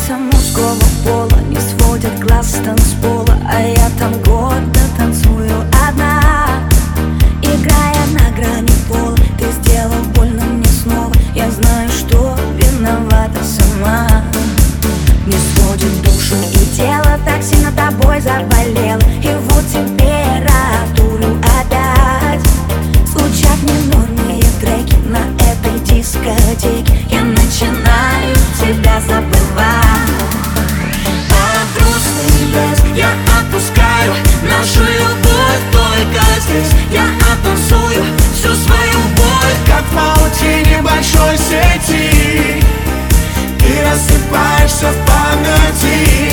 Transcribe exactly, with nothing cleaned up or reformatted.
Певица мужского пола не сводит глаз с танцпола, а я там гордо танцую одна, играя на грани пола. Ты сделал больно мне снова, я знаю, что виновата сама. Не сводит душу и тело, так сильно тобой заболела, и вот температуру опять. Звучат ненужные треки на этой дискотеке, я начинаю тебя забывать. Под грустный лес я отпускаю нашу любовь только здесь. Я оттанцую всю свою боль, как в паутине большой сети. Ты рассыпаешься в памяти.